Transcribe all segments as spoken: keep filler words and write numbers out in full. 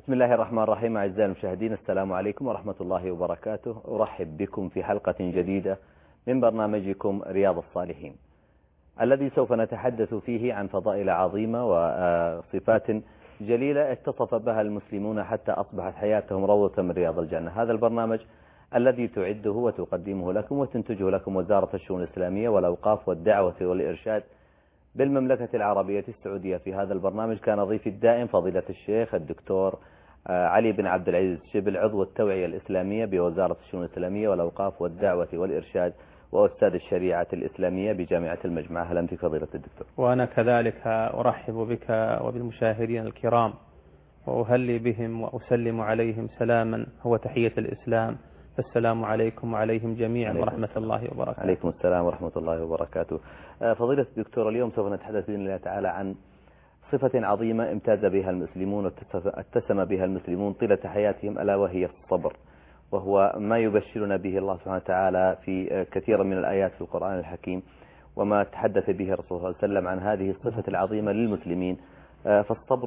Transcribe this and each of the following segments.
بسم الله الرحمن الرحيم. أعزائي المشاهدين، السلام عليكم ورحمة الله وبركاته. أرحب بكم في حلقة جديدة من برنامجكم رياض الصالحين، الذي سوف نتحدث فيه عن فضائل عظيمة وصفات جليلة اتصف بها المسلمون حتى أصبحت حياتهم روضة من رياض الجنة. هذا البرنامج الذي تعده وتقدمه لكم وتنتجه لكم وزارة الشؤون الإسلامية والأوقاف والدعوة والإرشاد بالمملكة العربية السعودية. في هذا البرنامج كان ضيفي الدائم فضيلة الشيخ الدكتور علي بن عبد العزيز شبل، عضو التوعية الإسلامية بوزارة الشؤون الإسلامية والأوقاف والدعوة والإرشاد وأستاذ الشريعة الإسلامية بجامعة المجمع. أهلا بك فضيلة الدكتور. وأنا كذلك أرحب بك وبالمشاهدين الكرام، وأهلي بهم وأسلم عليهم سلاما هو تحية الإسلام، فالسلام عليكم وعليهم جميعا ورحمة الله وبركاته. عليكم السلام ورحمة الله وبركاته. فضيلة الدكتور، اليوم سوف نتحدث بإذن الله تعالى عن صفة عظيمة امتاز بها المسلمون واتسم بها المسلمون طيلة حياتهم، ألا وهي الصبر، وهو ما يبشرنا به الله سبحانه وتعالى في كثير من الآيات في القرآن الحكيم، وما تحدث به الرسول صلى الله عليه وسلم عن هذه الصفة العظيمة للمسلمين. فالصبر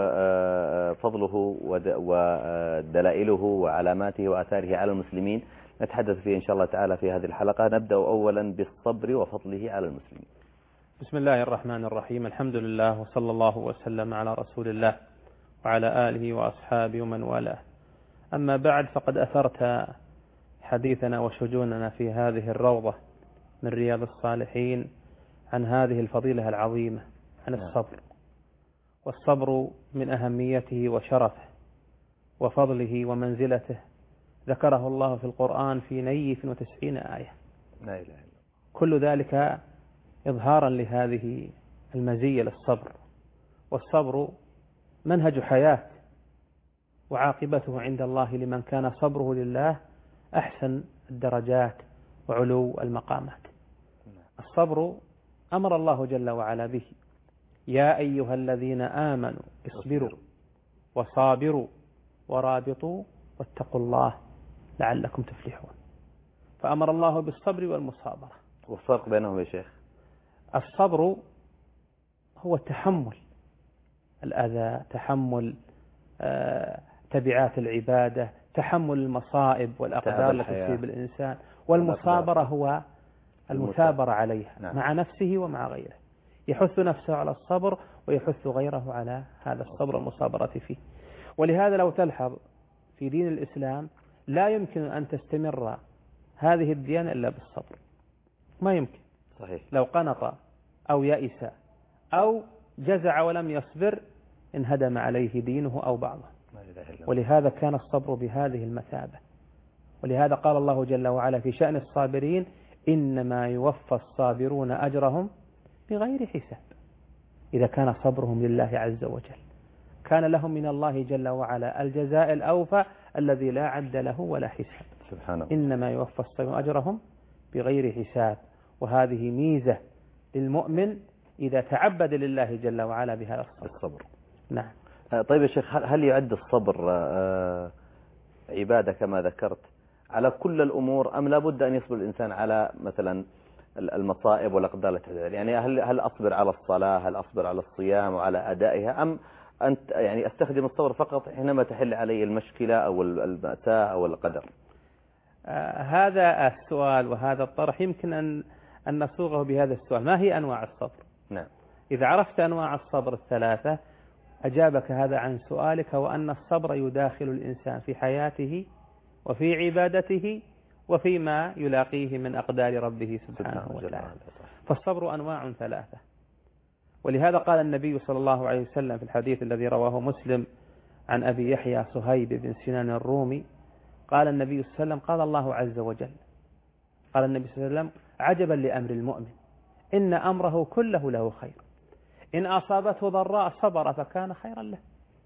فضله ودلائله وعلاماته وآثاره على المسلمين نتحدث فيه إن شاء الله تعالى في هذه الحلقة. نبدأ أولا بالصبر وفضله على المسلمين. بسم الله الرحمن الرحيم، الحمد لله وصلى الله وسلم على رسول الله وعلى آله وأصحابه ومن والاه. أما بعد، فقد أثرت حديثنا وشجوننا في هذه الروضة من رياض الصالحين عن هذه الفضيلة العظيمة، عن الصبر. والصبر من أهميته وشرفه وفضله ومنزلته ذكره الله في القرآن في نيف وتسعين آية، لا إله إلا الله. كل ذلك إظهارا لهذه المزية للصبر. والصبر منهج حياة، وعاقبته عند الله لمن كان صبره لله أحسن الدرجات وعلو المقامات. الصبر أمر الله جل وعلا به: يا أيها الذين آمنوا اصبروا وصابروا ورابطوا واتقوا الله لعلكم تفلحون. فأمر الله بالصبر والمصابرة. والفرق بينهم يا شيخ؟ الصبر هو تحمل الأذى، تحمل آه تبعات العبادة، تحمل المصائب والأقدار التي تصيب الإنسان. والمصابرة هو المثابرة عليها، نعم، مع نفسه ومع غيره، يحث نفسه على الصبر ويحث غيره على هذا الصبر والمصابرة فيه. ولهذا لو تلحظ في دين الإسلام لا يمكن أن تستمر هذه الديانة إلا بالصبر، ما يمكن. صحيح. لو قنط أو يئس أو جزع ولم يصبر انهدم عليه دينه أو بعضه. ولهذا كان الصبر بهذه المثابة. ولهذا قال الله جل وعلا في شأن الصابرين: إنما يوفى الصابرون أجرهم بغير حساب. إذا كان صبرهم لله عز وجل كان لهم من الله جل وعلا الجزاء الأوفى الذي لا عد له ولا حساب. سبحانه. إنما يوفى الصابرون أجرهم بغير حساب. وهذه ميزة للمؤمن إذا تعبد لله جل وعلا بهذا الصبر. نعم. طيب يا شيخ، هل يعد الصبر عبادة كما ذكرت على كل الأمور، أم لابد أن يصبر الإنسان على مثلا المصائب والأقدار؟ يعني هل هل أصبر على الصلاة، هل أصبر على الصيام وعلى أدائها، أم أنت يعني أستخدم الصبر فقط حينما تحل علي المشكلة أو المأساة أو القدر؟ آه هذا السؤال وهذا الطرح يمكن أن أن نصوغه بهذا السؤال: ما هي أنواع الصبر؟ نعم. إذا عرفت أنواع الصبر الثلاثة أجابك هذا عن سؤالك، وأن الصبر يداخل الإنسان في حياته وفي عبادته وفيما يلاقيه من أقدار ربه سبحانه وتعالى. فالصبر أنواع ثلاثة. ولهذا قال النبي صلى الله عليه وسلم في الحديث الذي رواه مسلم عن أبي يحيى صهيب بن سنان الرومي، قال النبي صلى الله عليه وسلم: قال الله عز وجل، قال النبي صلى الله عليه وسلم: عجبا لأمر المؤمن إن أمره كله له خير، إن أصابته ضراء صبر فكان خيرا له،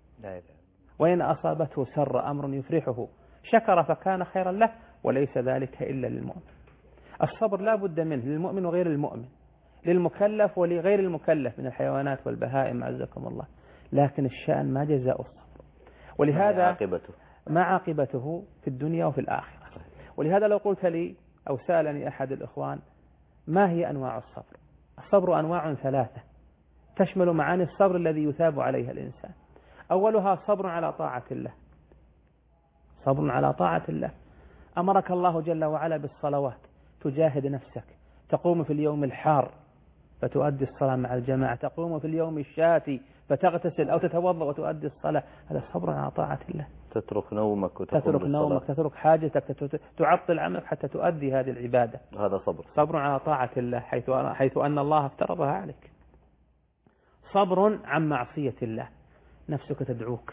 وإن أصابته سر أمر يفرحه شكر فكان خيرا له، وليس ذلك إلا للمؤمن. الصبر لا بد منه للمؤمن وغير المؤمن، للمكلف ولغير المكلف من الحيوانات والبهائم عزكم الله. لكن الشأن ما جزاء الصبر، ولهذا عاقبته ما عاقبته في الدنيا وفي الآخرة. ولهذا لو قلت لي أو سألني أحد الإخوان: ما هي أنواع الصبر؟ الصبر أنواع ثلاثة تشمل معاني الصبر الذي يثاب عليها الإنسان. أولها صبر على طاعة الله، صبر على طاعة الله. أمرك الله جل وعلا بالصلوات، تجاهد نفسك، تقوم في اليوم الحار فتؤدي الصلاة مع الجماعة، تقوم في اليوم الشاتي فتغتسل أو تتوضأ وتؤدي الصلاة، هذا صبر على طاعة الله. تترك نومك وتقوم تترك بالصلاة. نومك، تترك حاجتك، تعطل عملك حتى تؤدي هذه العبادة. هذا صبر. صبر على طاعة الله حيث حيث أن الله افترضها عليك. صبر عن معصية الله، نفسك تدعوك،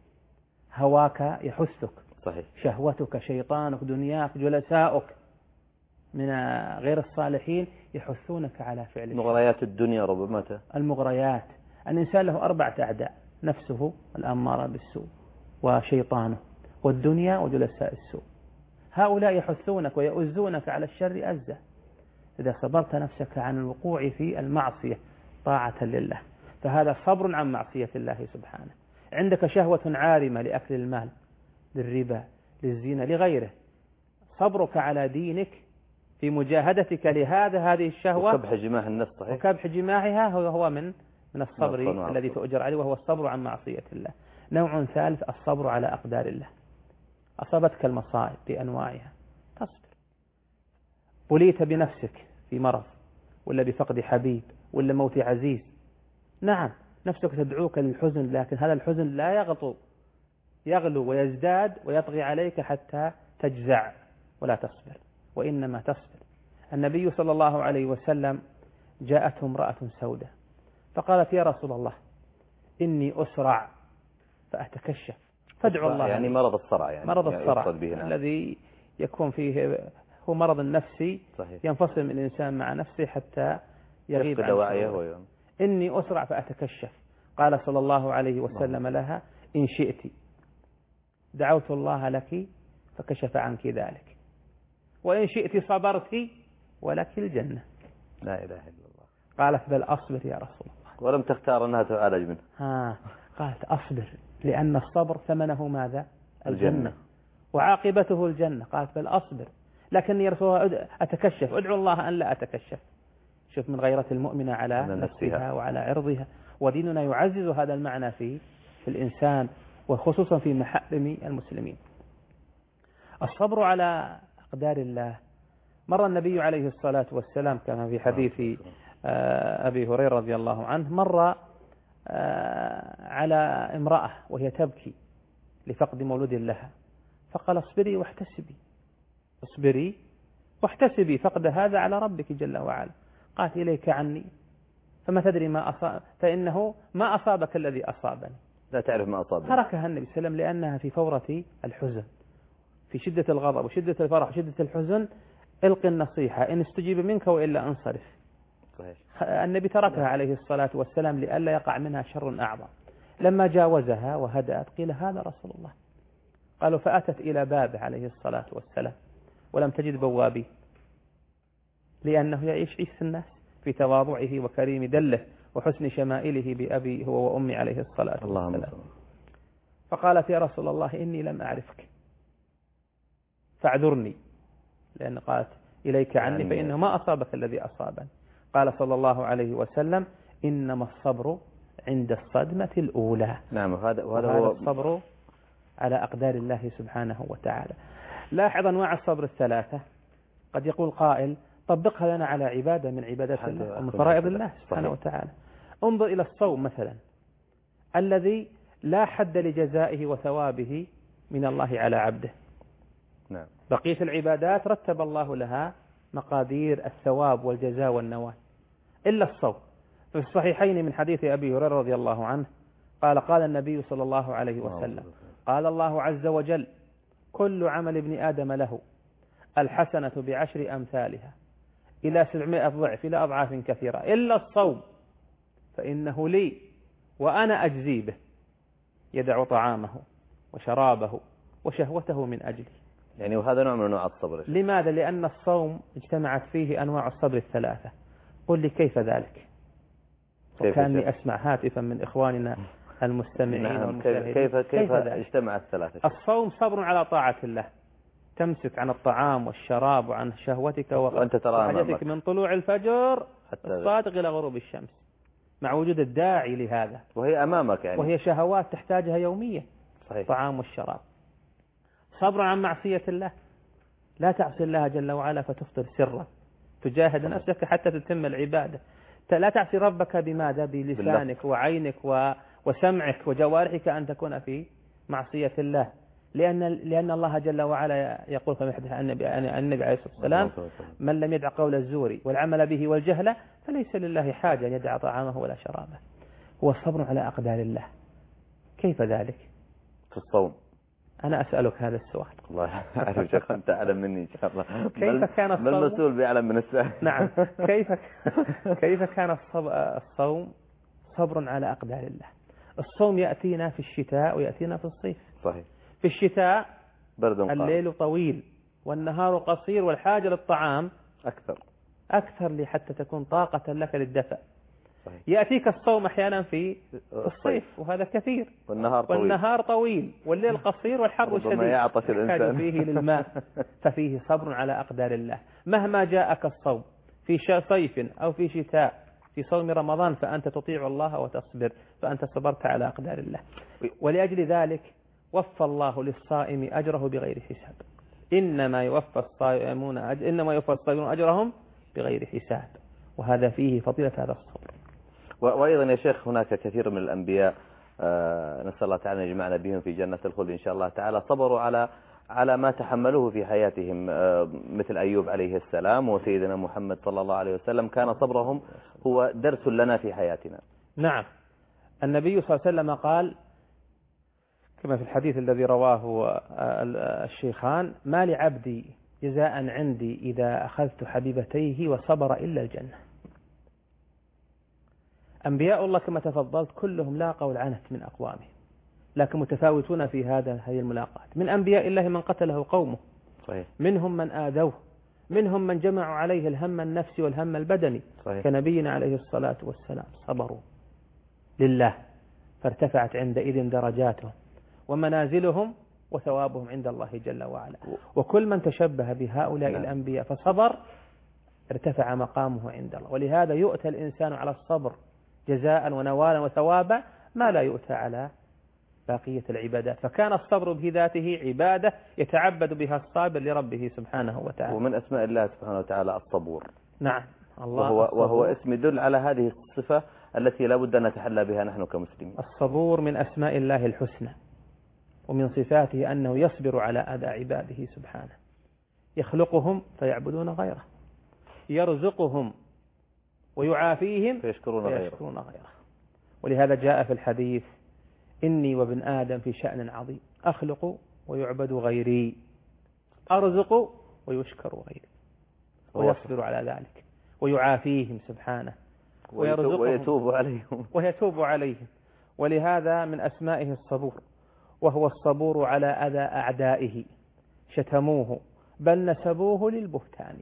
هواك يحثك، صحيح. شهوتك، شيطانك، دنياك، جلساؤك من غير الصالحين يحثونك على فعل الشر. مغريات الدنيا ربما. المغريات. الإنسان له أربعة أعداء: نفسه الأمارة بالسوء، وشيطانه، والدنيا، وجلساء السوء. هؤلاء يحثونك ويؤزونك على الشر أزة. إذا صبرت نفسك عن الوقوع في المعصية طاعة لله، فهذا صبر عن معصية الله سبحانه. عندك شهوة عارمة لأكل المال، للربا، للزنا، لغيره، صبرك على دينك في مجاهدتك لهذا هذه الشهوة وكبح جماح النفس. صحيح. وكبح جماحها هو هو من من الصبر الذي تؤجر عليه، وهو الصبر عن معصية الله. نوع ثالث الصبر على أقدار الله. أصابتك المصائب بأنواعها، تصبر. بليت بنفسك في مرض، ولا بفقد حبيب، ولا موت عزيز، نعم نفسك تدعوك للحزن، لكن هذا الحزن لا يغطو، يغلو ويزداد ويطغي عليك حتى تجزع ولا تصبر، وإنما تصبر. النبي صلى الله عليه وسلم جاءته امرأة سوداء فقالت: يا رسول الله إني أسرع فأتكشف فادعو الله. يعني مرض الصرع، يعني مرض الصرع يعني الذي يكون فيه هو مرض النفسي. صحيح. ينفصل من الإنسان مع نفسه حتى يغيب عن وعيه. إني أسرع فأتكشف. قال صلى الله عليه وسلم لها: إن شئت دعوت الله لك فكشف عنك ذلك، وإن شئت صبرت ولك الجنة. لا إله إلا الله. قالت: بل أصبر يا رسول الله. ولم تختار أنها تعالج منه. ها قالت: أصبر، لأن الصبر ثمنه ماذا؟ الجنة, الجنة. وعاقبته الجنة. قالت: بل أصبر، لكني يا رسول الله أتكشف، أدعو الله أن لا أتكشف. شوف من غيرة المؤمنة على نفسها وعلى عرضها. وديننا يعزز هذا المعنى في في الإنسان، وخصوصا في محارم المسلمين. الصبر على أقدار الله. مر النبي عليه الصلاة والسلام كما في حديث أبي هريرة رضي الله عنه، مر على امرأة وهي تبكي لفقد مولود لها، فقال: اصبري واحتسبي، اصبري واحتسبي فقد هذا على ربك جل وعلا. قالت: إليك عني فما تدري ما أصاب، فإنه ما أصابك الذي أصابني. لا تعرف ما أصابني. تركها النبي صلى الله عليه وسلم لأنها في فورة الحزن، في شدة الغضب وشدة الفرح وشدة الحزن. الق النصيحة، إن استجيب منك وإلا انصرف. صحيح. النبي تركها عليه الصلاة والسلام لئلا يقع منها شر أعظم. لما جاوزها وهدأت قيل: هذا رسول الله. قالوا: فأتت إلى بابه عليه الصلاة والسلام ولم تجد بوابي، لأنه يعيش عيش الناس في تواضعه وكريم دله وحسن شمائله بأبي هو وأمي عليه الصلاة والسلام. فقالت: يا رسول الله إني لم أعرفك فاعذرني، لأن قالت: إليك عني يعني فإنه ما أصابك الذي أصابني. قال صلى الله عليه وسلم: إنما الصبر عند الصدمة الأولى. نعم. وهذا وهذا هو الصبر على أقدار الله سبحانه وتعالى. لاحظ أنواع الصبر الثلاثة. قد يقول قائل: طبقها لنا على عبادة من عبادات الله ومن فرائض الله سبحانه وتعالى. انظر إلى الصوم مثلا، الذي لا حد لجزائه وثوابه من الله على عبده. نعم. بقية العبادات رتب الله لها مقادير الثواب والجزاء والنوال، إلا الصوم. في الصحيحين من حديث أبي هريرة رضي الله عنه قال: قال النبي صلى الله عليه وسلم: قال الله عز وجل: كل عمل ابن آدم له الحسنة بعشر أمثالها إلى سبعمائة ضعف إلى أضعاف كثيرة إلا الصوم فإنه لي وأنا أجزي به، يدع طعامه وشرابه وشهوته من أجلي. يعني وهذا نوع من أنواع الصبر. لماذا؟ لأن الصوم اجتمعت فيه أنواع الصبر الثلاثة. قل لي كيف ذلك؟ وكاني أسمع هاتفا من إخواننا المستمعين. نعم. والمشاهدين. كيف كيف, كيف اجتمع الثلاثة؟ الصوم صبر على طاعة الله، تمسك عن الطعام والشراب وعن شهوتك وأنت ترى وحاجتك من طلوع الفجر الصادق إلى غروب الشمس. مع وجود الداعي لهذا، وهي أمامك يعني، وهي شهوات تحتاجها يوميا، صحيح. طعام والشراب. صبر عن معصية الله، لا تعصي الله جل وعلا فتفطر سرا، تجاهد صحيح. نفسك حتى تتم العبادة. لا تعصي ربك بماذا؟ بلسانك وعينك وسمعك وجوارحك أن تكون في معصية الله، لأن لأن الله جل وعلا يقول في حديث النبي عليه الصلاة والسلام: من لم يدع قول الزور والعمل به والجهل فليس لله حاجة أن يدع طعامه ولا شرابه. هو الصبر على أقدار الله. كيف ذلك؟ في الصوم. أنا أسألك هذا السؤال. الله أعرف شيخ، أنت أعلم مني إن شاء الله. كيف كان الصوم؟ ما المسؤول بيعلم من السائل؟ نعم. كيف كيف كان الصوم صبر على أقدار الله؟ الصوم يأتينا في الشتاء ويأتينا في الصيف. صحيح. في الشتاء برد الليل طويل والنهار قصير والحاجة للطعام أكثر أكثر حتى تكون طاقة لك للدفع. صحيح. يأتيك الصوم أحيانا في الصيف وهذا كثير، والنهار طويل, والنهار طويل والليل قصير والحر شديد، يعطش الإنسان فيه للماء. ففيه صبر على أقدار الله. مهما جاءك الصوم في صيف أو في شتاء، في صوم رمضان فأنت تطيع الله وتصبر، فأنت صبرت على أقدار الله. ولأجل ذلك وفى الله للصائم أجره بغير حساب. إنما يوفى الصائمون أجر إنما يوفى الصائمون أجرهم بغير حساب. وهذا فيه فضيلة هذا الصبر. وأيضا يا شيخ هناك كثير من الأنبياء آه نسأل الله تعالى أن يجمعنا بهم في جنة الخلد إن شاء الله تعالى، صبروا على على ما تحملوه في حياتهم، آه مثل أيوب عليه السلام وسيدنا محمد صلى الله عليه وسلم، كان صبرهم هو درس لنا في حياتنا. نعم. النبي صلى الله عليه وسلم قال كما في الحديث الذي رواه الشيخان: ما لعبدي جزاء عندي إذا أخذت حبيبتيه وصبر إلا الجنة. أنبياء الله كما تفضلت كلهم لاقوا العنت من أقوامهم، لكن متفاوتون في هذا هذه الملاقات. من أنبياء الله من قتله قومه، صحيح. منهم من آذوه، منهم من جمعوا عليه الهم النفسي والهم البدني، صحيح. كنبينا عليه الصلاة والسلام صبروا لله فارتفعت عندئذ درجاتهم ومنازلهم وثوابهم عند الله جل وعلا. وكل من تشبه بهؤلاء نعم. الأنبياء فصبر ارتفع مقامه عند الله. ولهذا يؤتى الإنسان على الصبر جزاء ونوالا وثوابا ما لا يؤتى على بقية العبادات. فكان الصبر بذاته عبادة يتعبد بها الصابر لربه سبحانه وتعالى. ومن أسماء الله سبحانه وتعالى الصبور. نعم. الله وهو, وهو اسم يدل على هذه الصفة التي لا بد أن نتحلى بها نحن كمسلمين. الصبور من أسماء الله الحسنى، ومن صفاته أنه يصبر على أذى عباده سبحانه. يخلقهم فيعبدون غيره، يرزقهم ويعافيهم فيشكرون غيره. غيره. ولهذا جاء في الحديث: إني وابن آدم في شأن عظيم، أخلق ويعبد غيري، أرزق ويشكر غيري. ويصبر على ذلك ويعافيهم سبحانه ويرزقهم ويتوب عليهم ويتوب عليهم. ولهذا من أسمائه الصبور، وهو الصبور على أذى أعدائه، شتموه بل نسبوه للبهتان.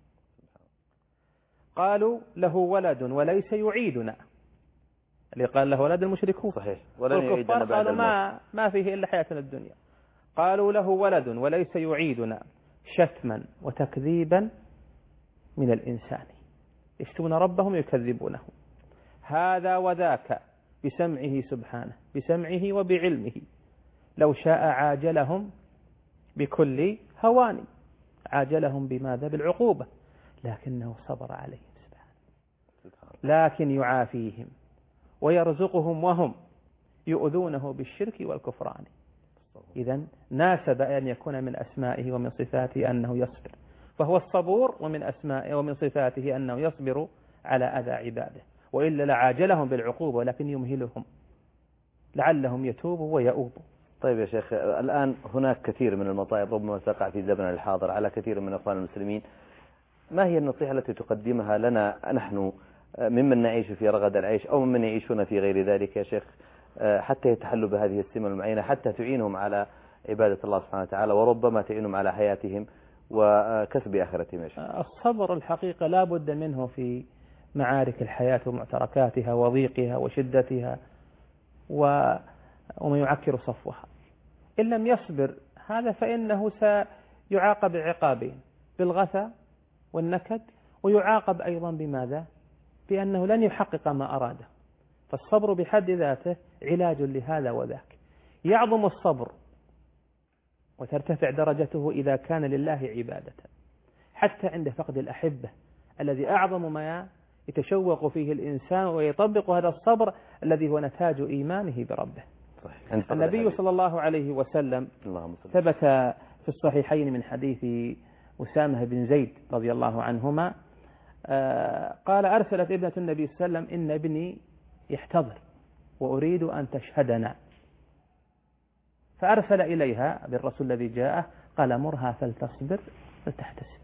قالوا له ولد وليس يعيدنا، اللي قال له ولد المشركون، صحيح، ولن يعيدنا بعد قالوا الموت. ما, ما فيه إلا حياتنا الدنيا. قالوا له ولد وليس يعيدنا شتما وتكذيبا من الإنسان، يشتمون ربهم يكذبونه. هذا وذاك بسمعه سبحانه، بسمعه وبعلمه، لو شاء عاجلهم بكل هوان، عاجلهم بماذا؟ بالعقوبة، لكنه صبر عليهم سبحانه. لكن يعافيهم ويرزقهم وهم يؤذونه بالشرك والكفران. إذن ناسب أن يكون من أسمائه ومن صفاته أنه يصبر، فهو الصبور، ومن أسمائه ومن صفاته أنه يصبر على أذى عباده، وإلا لعاجلهم بالعقوبة ولكن يمهلهم لعلهم يتوبوا ويؤوبوا. طيب يا شيخ، الآن هناك كثير من المصائب ربما تقع في زمننا الحاضر على كثير من أخوان المسلمين، ما هي النصيحة التي تقدمها لنا نحن ممن نعيش في رغد العيش أو ممن يعيشون في غير ذلك يا شيخ، حتى يتحلوا بهذه السمة المعينة، حتى تعينهم على عبادة الله سبحانه وتعالى، وربما تعينهم على حياتهم وكسب آخرتهم يا شيخ؟ الصبر الحقيقة لا بد منه في معارك الحياة ومعتركاتها وضيقها وشدتها وما يعكر صفوها. إن لم يصبر هذا فإنه سيعاقب عقابين، بالغثى والنكد، ويعاقب أيضا بماذا؟ بأنه لن يحقق ما أراده فالصبر بحد ذاته علاج لهذا وذاك. يعظم الصبر وترتفع درجته إذا كان لله عبادة، حتى عند فقد الأحبة الذي أعظم ما يتشوق فيه الإنسان ويطبق هذا الصبر الذي هو نتاج إيمانه بربه. صحيح. النبي صلى الله عليه وسلم ثبت في الصحيحين من حديث أسامة بن زيد رضي الله عنهما قال أرسلت ابنة النبي صلى الله عليه وسلم إن ابني يحتضر وأريد أن تشهدنا، فأرسل إليها بالرسول الذي جاءه قال مرها فلتصبر فلتحتسب.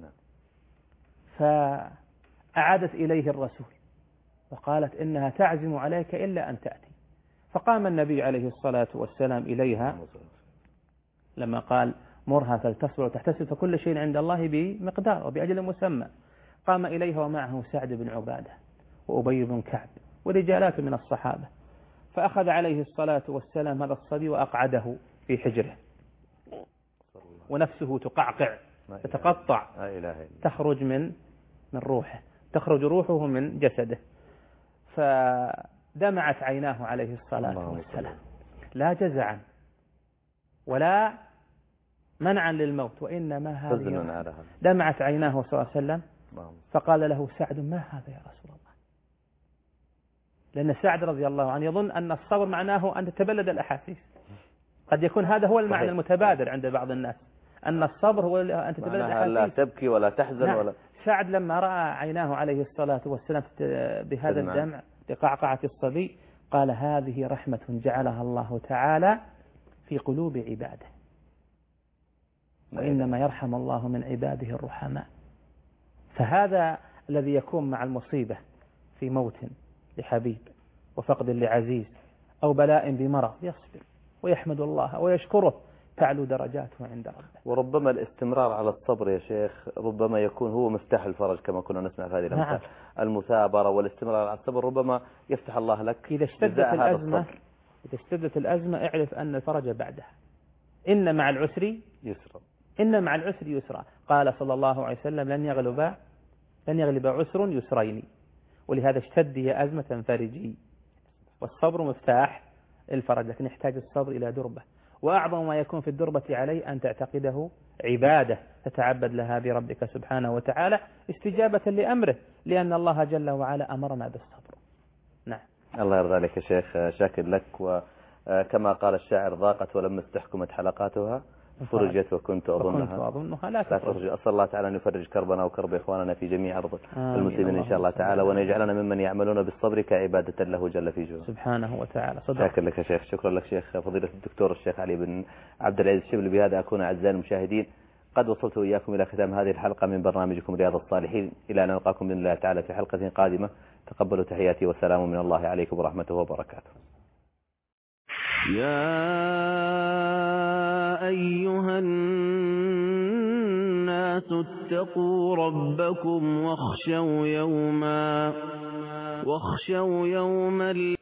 فأعادت إليه الرسول وقالت إنها تعزم عليك إلا أن تأتي. فقام النبي عليه الصلاة والسلام إليها لما قال مرها فلتصبر وتحتسب فكل شيء عند الله بمقدار وبأجل مسمى. قام إليها ومعه سعد بن عبادة وأبي بن كعب ورجالات من الصحابة، فأخذ عليه الصلاة والسلام هذا الصبي وأقعده في حجره ونفسه تقعقع تتقطع تخرج من من روحه تخرج روحه من جسده، فدمعت عيناه عليه الصلاة والسلام لا جزعا ولا منعا للموت وإنما هذه دمعت عيناه صلى الله عليه وسلم. فقال له سعد ما هذا يا رسول الله؟ لأن سعد رضي الله عنه يظن أن الصبر معناه أن تتبلد الأحاسيس. قد يكون هذا هو المعنى المتبادر عند بعض الناس أن الصبر هو أن تتبلد الأحاسيس، لا تبكي ولا تحزن. نعم. ولا سعد لما رأى عيناه عليه الصلاة والسلام بهذا الدمع بقعقعة الصبي قال هذه رحمة جعلها الله تعالى في قلوب عباده، وإنما يرحم الله من عباده الرحماء. فهذا الذي يكون مع المصيبة في موت لحبيب وفقد لعزيز أو بلاء بمرض يصبر ويحمد الله ويشكره تعلو درجاته عند ربه. وربما الاستمرار على الصبر يا شيخ ربما يكون هو مفتاح الفرج كما كنا نسمع في هذه الأمثال. نعم. المثابرة والاستمرار على الصبر ربما يفتح الله لك. إذا اشتدت الأزمة إذا اشتدت الأزمة اعرف أن الفرج بعدها. إن مع العسر يسرا إن مع العسر يسرا. قال صلى الله عليه وسلم لن يغلب لن يغلب عسر يسرين، ولهذا اشتد هي أزمة فرجي. والصبر مفتاح الفرج، لكن يحتاج الصبر إلى دربة، وأعظم ما يكون في الدربة عليه أن تعتقده عبادة تتعبد لها بربك سبحانه وتعالى استجابة لأمره، لأن الله جل وعلا أمرنا بالصبر. نعم. الله يرضى عليك يا شيخ، شاكر لك. وكما قال الشاعر ضاقت ولما استحكمت حلقاتها فرجت وكنت أظنها, وكنت أظنها لا تفرج. أسأل الله تعالى أن يفرج كربنا وكرب إخواننا في جميع أرض المسلمين إن شاء الله تعالى، وأن يجعلنا ممن يعملون بالصبر كعبادة له جل في جلاله سبحانه وتعالى. شاكر لك يا شيخ. شكرا لك شيخ فضيلة الدكتور الشيخ علي بن عبد العزيز الشبلي. بهذا أكون أعزائي المشاهدين قد وصلت إياكم إلى ختام هذه الحلقة من برنامجكم رياض الصالحين، إلى أن نلقاكم بإذن الله تعالى في حلقة قادمة. تقبلوا تحياتي والسلام من الله عليكم ورحمته وبركاته. يا أيها الناس اتقوا ربكم واخشوا يوما واخشوا يوما